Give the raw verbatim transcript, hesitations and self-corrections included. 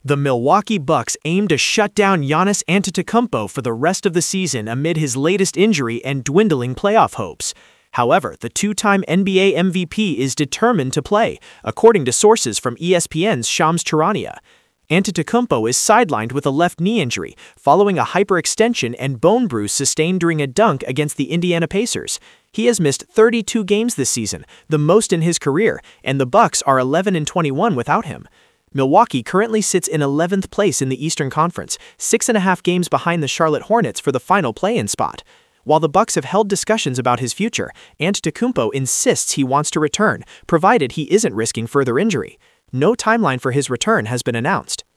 The Milwaukee Bucks aim to shut down Giannis Antetokounmpo for the rest of the season amid his latest injury and dwindling playoff hopes. However, the two-time N B A M V P is determined to play, according to sources from E S P N's Shams Charania. Antetokounmpo is sidelined with a left knee injury following a hyperextension and bone bruise sustained during a dunk against the Indiana Pacers. He has missed thirty-two games this season, the most in his career, and the Bucks are eleven and twenty-one without him. Milwaukee currently sits in eleventh place in the Eastern Conference, six and a half games behind the Charlotte Hornets for the final play-in spot. While the Bucks have held discussions about his future, Antetokounmpo insists he wants to return, provided he isn't risking further injury. No timeline for his return has been announced.